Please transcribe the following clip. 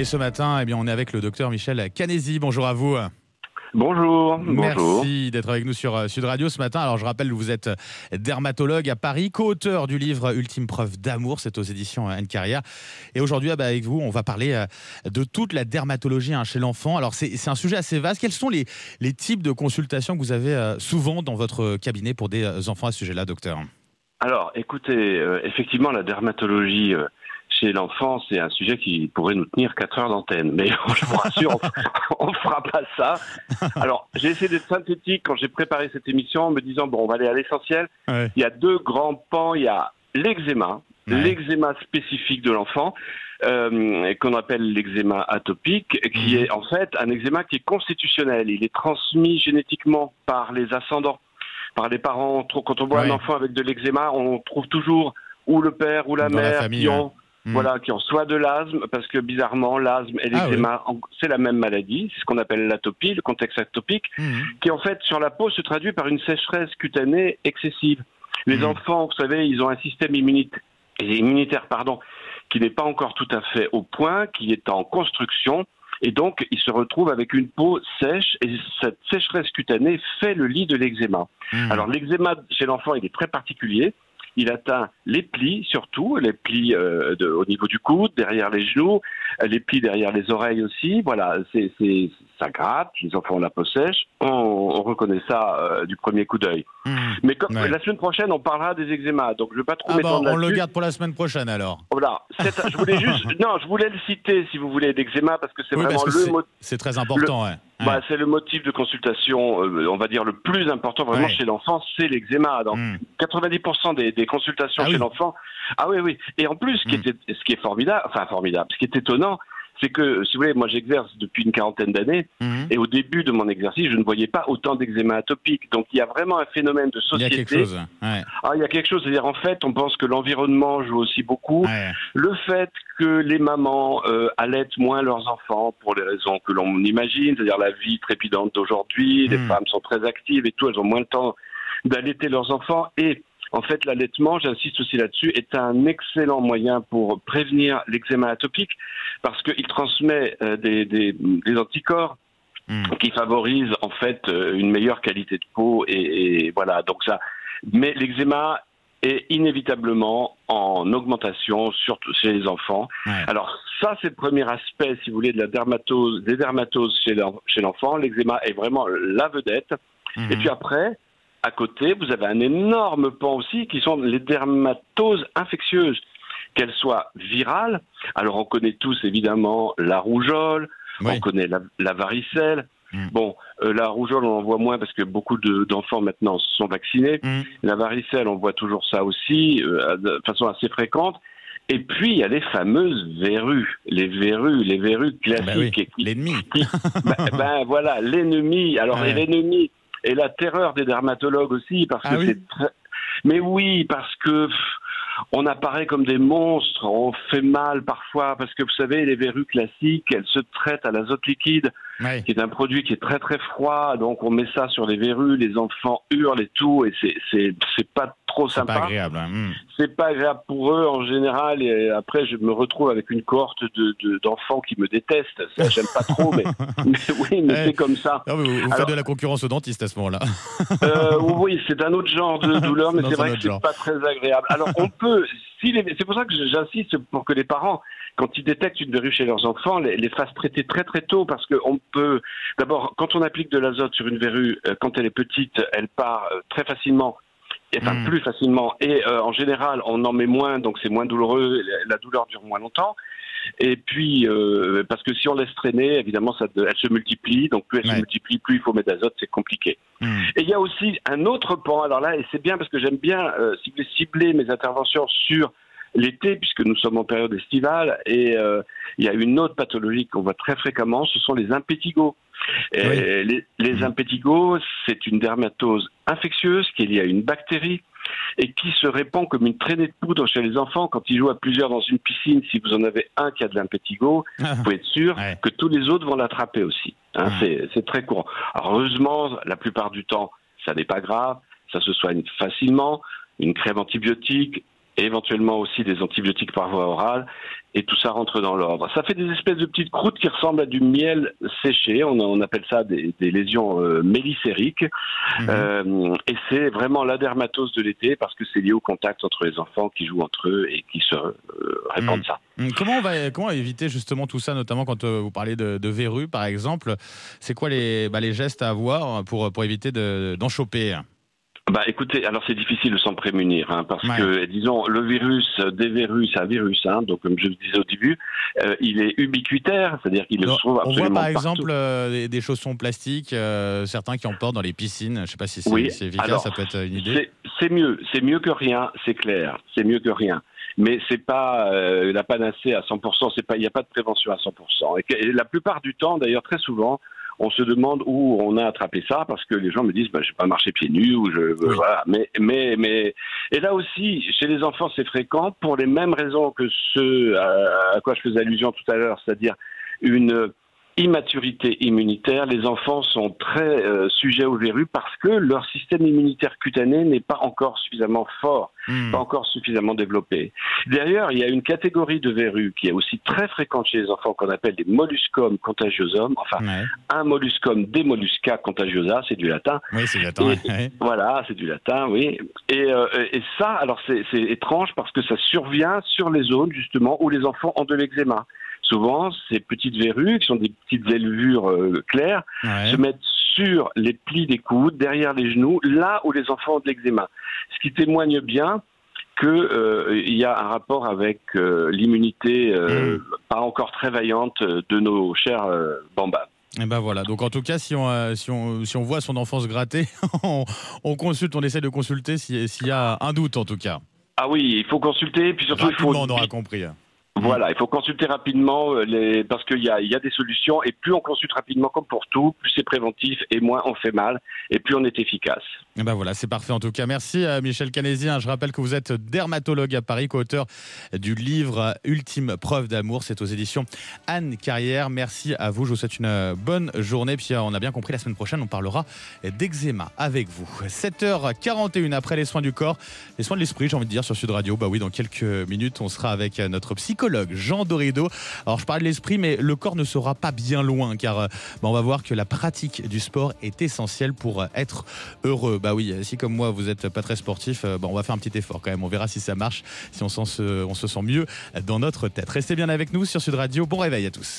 Et ce matin, eh bien, on est avec le docteur Michel Canesi. Bonjour à vous. Bonjour. Merci d'être avec nous sur Sud Radio ce matin. Alors je rappelle que vous êtes dermatologue à Paris, co-auteur du livre Ultime preuve d'amour, c'est aux éditions Anne Carrière. Et aujourd'hui avec vous, on va parler de toute la dermatologie chez l'enfant. Alors c'est un sujet assez vaste. Quels sont les types de consultations que vous avez souvent dans votre cabinet pour des enfants à ce sujet-là, docteur? Alors écoutez, effectivement la dermatologie chez l'enfant, c'est un sujet qui pourrait nous tenir 4 heures d'antenne. Mais je vous rassure, on ne fera pas ça. Alors, j'ai essayé d'être synthétique quand j'ai préparé cette émission en me disant, bon, on va aller à l'essentiel. Ouais. Il y a 2 grands pans. Il y a l'eczéma, l'eczéma spécifique de l'enfant, qu'on appelle l'eczéma atopique, qui est en fait un eczéma qui est constitutionnel. Il est transmis génétiquement par les ascendants, par les parents. Quand on voit un enfant avec de l'eczéma, on trouve toujours ou le père ou la mère qui ont... Voilà, qui ont soit de l'asthme, parce que bizarrement, l'asthme et l'eczéma, c'est la même maladie, c'est ce qu'on appelle l'atopie, le contexte atopique, qui en fait, sur la peau, se traduit par une sécheresse cutanée excessive. Les enfants, vous savez, ils ont un système immunitaire, qui n'est pas encore tout à fait au point, qui est en construction, et donc, ils se retrouvent avec une peau sèche, et cette sécheresse cutanée fait le lit de l'eczéma. Alors, l'eczéma chez l'enfant, il est très particulier. Il atteint les plis, surtout, les plis au niveau du coude, derrière les genoux, les plis derrière les oreilles aussi. Voilà, ça gratte, les enfants ont la peau sèche, on reconnaît ça du premier coup d'œil. Mais la semaine prochaine, on parlera des eczémas, donc je ne vais pas trop m'étendre là-dessus. On le garde pour la semaine prochaine alors. Voilà, je voulais le citer, si vous voulez, d'eczéma, parce que c'est vraiment c'est très important, c'est le motif de consultation, on va dire, le plus important vraiment chez l'enfant, c'est l'eczéma. Donc, 90% des consultations chez l'enfant. Ah oui. Et en plus, ce qui est formidable, ce qui est étonnant, c'est que, si vous voulez, moi j'exerce depuis une 40aine d'années, et au début de mon exercice, je ne voyais pas autant d'eczéma atopique. Donc il y a vraiment un phénomène de société. Il y a quelque chose. Il y a quelque chose, c'est-à-dire en fait, on pense que l'environnement joue aussi beaucoup. Le fait que les mamans allaitent moins leurs enfants pour les raisons que l'on imagine, c'est-à-dire la vie trépidante d'aujourd'hui, les femmes sont très actives et tout, elles ont moins le temps d'allaiter leurs enfants. Et en fait, l'allaitement, j'insiste aussi là-dessus, est un excellent moyen pour prévenir l'eczéma atopique parce qu'il transmet des anticorps qui favorisent en fait une meilleure qualité de peau et voilà. Donc ça, mais l'eczéma est inévitablement en augmentation, surtout chez les enfants. Alors ça, c'est le premier aspect, si vous voulez, de la des dermatoses chez l'enfant. L'eczéma est vraiment la vedette. Et puis après, à côté, vous avez un énorme pan aussi qui sont les dermatoses infectieuses, qu'elles soient virales. Alors on connaît tous évidemment la rougeole, on connaît la varicelle. Bon, la rougeole on en voit moins parce que beaucoup d'enfants maintenant sont vaccinés. La varicelle, on voit toujours ça aussi de façon assez fréquente. Et puis il y a les fameuses verrues, les verrues classiques. L'ennemi. Voilà, l'ennemi. Alors l'ennemi. Et la terreur des dermatologues aussi, parce que c'est très... Mais oui, parce que on apparaît comme des monstres, on fait mal parfois, parce que vous savez, les verrues classiques, elles se traitent à l'azote liquide, qui est un produit qui est très très froid, donc on met ça sur les verrues, les enfants hurlent et tout, et c'est pas trop sympa. C'est pas agréable. C'est pas agréable pour eux en général, et après je me retrouve avec une cohorte d'enfants qui me détestent. Ça, j'aime pas trop, mais c'est comme ça. Non, mais vous faites de la concurrence aux dentistes à ce moment-là. Oui, c'est un autre genre de douleur, mais c'est vrai que c'est pas très agréable. Alors on peut, c'est pour ça que j'insiste pour que les parents, quand ils détectent une verrue chez leurs enfants, les fassent traiter très très tôt, parce que on peut, d'abord, quand on applique de l'azote sur une verrue, quand elle est petite, elle part très facilement. Enfin, plus facilement. Et en général, on en met moins, donc c'est moins douloureux, la douleur dure moins longtemps. Et puis, parce que si on laisse traîner, évidemment, elle se multiplie. Donc, plus elle se multiplie, plus il faut mettre d'azote, c'est compliqué. Et il y a aussi un autre pan. Alors là, et c'est bien parce que j'aime bien cibler mes interventions sur l'été, puisque nous sommes en période estivale. Et il y a une autre pathologie qu'on voit très fréquemment, ce sont les impétigos. Les impétigos, c'est une dermatose infectieuse qui est liée à une bactérie et qui se répand comme une traînée de poudre chez les enfants. Quand ils jouent à plusieurs dans une piscine, si vous en avez un qui a de l'impétigo, vous pouvez être sûr que tous les autres vont l'attraper aussi. C'est très courant. Alors, heureusement, la plupart du temps, ça n'est pas grave, ça se soigne facilement, une crème antibiotique, et éventuellement aussi des antibiotiques par voie orale, et tout ça rentre dans l'ordre. Ça fait des espèces de petites croûtes qui ressemblent à du miel séché. On appelle ça des lésions mélicériques. Et c'est vraiment la dermatose de l'été parce que c'est lié au contact entre les enfants qui jouent entre eux et qui se répandent ça. Comment éviter justement tout ça, notamment quand vous parlez de verrues, par exemple? C'est quoi les gestes à avoir pour éviter d'en choper? Bah écoutez, alors c'est difficile de s'en prémunir, parce que, disons, le virus des verrues, c'est un virus, donc comme je vous disais au début, il est ubiquitaire, c'est-à-dire qu'il se trouve absolument on voit par partout. exemple des chaussons plastiques, certains qui en portent dans les piscines, je ne sais pas si c'est efficace, alors, ça peut être une idée. C'est mieux que rien, c'est clair, c'est mieux que rien. Mais c'est pas la panacée à 100%, il n'y a pas de prévention à 100%. Et la plupart du temps, d'ailleurs très souvent, on se demande où on a attrapé ça parce que les gens me disent je vais pas marcher pieds nus ou voilà. Mais et là aussi chez les enfants c'est fréquent pour les mêmes raisons que ce à quoi je faisais allusion tout à l'heure, c'est-à-dire une immaturité immunitaire. Les enfants sont très sujets aux verrues parce que leur système immunitaire cutané n'est pas encore suffisamment fort, pas encore suffisamment développé. D'ailleurs, il y a une catégorie de verrues qui est aussi très fréquente chez les enfants qu'on appelle des molluscum contagiosum, un molluscum des mollusca contagiosa, c'est du latin. Oui, c'est du latin. Voilà, c'est du latin, oui. Et ça, alors c'est étrange parce que ça survient sur les zones justement où les enfants ont de l'eczéma. Souvent, ces petites verrues, qui sont des petites élevures claires, se mettent sur les plis des coudes, derrière les genoux, là où les enfants ont de l'eczéma. Ce qui témoigne bien qu'il y a un rapport avec l'immunité pas encore très vaillante de nos chers bambins. Et ben voilà, donc en tout cas, si on voit son enfant se gratter, on consulte, on essaie de consulter s'il y a un doute en tout cas. Ah oui, il faut consulter, puis surtout rapidement, on aura compris. Voilà, il faut consulter rapidement parce qu'il y a des solutions et plus on consulte rapidement comme pour tout, plus c'est préventif et moins on fait mal et plus on est efficace. Et ben voilà, c'est parfait en tout cas. Merci Michel Canésien. Je rappelle que vous êtes dermatologue à Paris, co-auteur du livre Ultime preuve d'amour. C'est aux éditions Anne Carrière. Merci à vous. Je vous souhaite une bonne journée. Puis on a bien compris, la semaine prochaine, on parlera d'eczéma avec vous. 7h41 après les soins du corps, les soins de l'esprit, j'ai envie de dire, sur Sud Radio. Bah oui, dans quelques minutes, on sera avec notre psychologue Jean Dorido. Alors je parle de l'esprit, mais le corps ne sera pas bien loin, car on va voir que la pratique du sport est essentielle pour être heureux. Bah oui, si comme moi vous n'êtes pas très sportif, on va faire un petit effort quand même. On verra si ça marche, si on se sent mieux dans notre tête. Restez bien avec nous sur Sud Radio. Bon réveil à tous.